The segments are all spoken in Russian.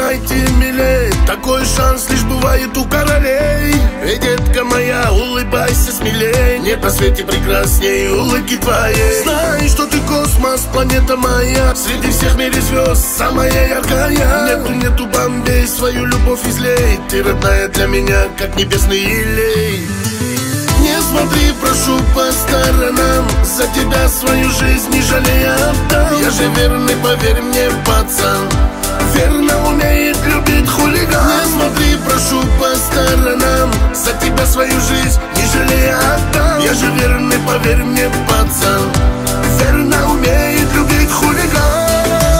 найти милей. Такой шанс лишь бывает у королей. Эй, детка моя, улыбайся смелей. Нет на свете прекрасней улыбки твоей. Знай, что ты космос, планета моя. Среди всех в мире звезд самая яркая. Нету Бомбей, свою любовь излей. Ты родная для меня, как небесный елей. Не смотри, прошу, по сторонам. За тебя свою жизнь не жалея отдам. Я же верный, поверь мне, пацан. Верно умеет любить хулиган. Не смотри, прошу, по сторонам. За тебя свою жизнь не жалея отдам. Я же верный, поверь мне, пацан. Верно умеет любить хулиган.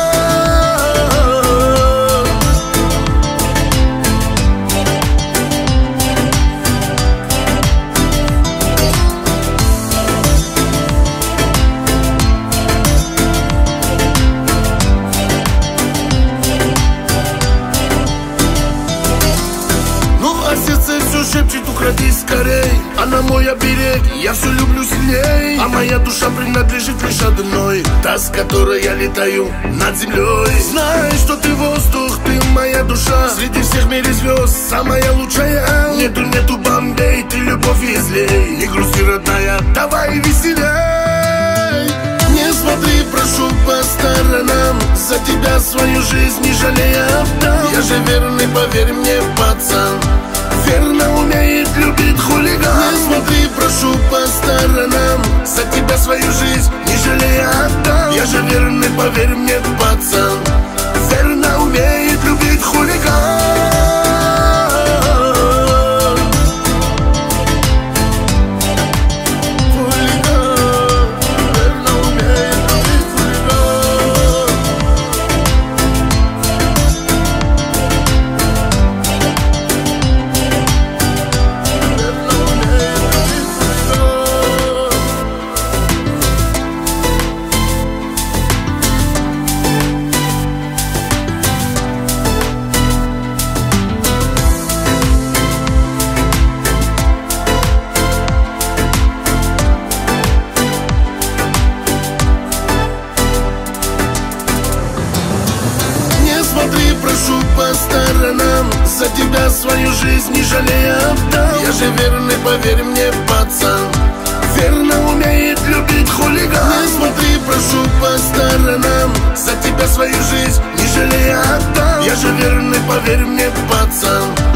Шепчет, уходи скорей. Она мой оберег, я все люблю сильней. А моя душа принадлежит лишь одной, та, с которой я летаю над землей. Знай, что ты воздух, ты моя душа. Среди всех в мире звезд самая лучшая. Нету Бомбей, ты любовь излей. Не грусти, родная, давай веселей. Не смотри, прошу, по сторонам. За тебя свою жизнь не жалея отдам. Я же верный, поверь мне, пацан. Верно умеет любить хулиган. Не смотри, прошу, по сторонам. За тебя свою жизнь не жалея отдам. Я же верный, поверь мне, пацан. Верно умеет любить хулиган. Прошу, по сторонам. За тебя свою жизнь не жалея отдам. Я же верный, поверь мне, пацан. Верно умеет любить хулиган. Не смотри, прошу, по сторонам. За тебя свою жизнь не жалея отдам. Я же верный, поверь мне, пацан.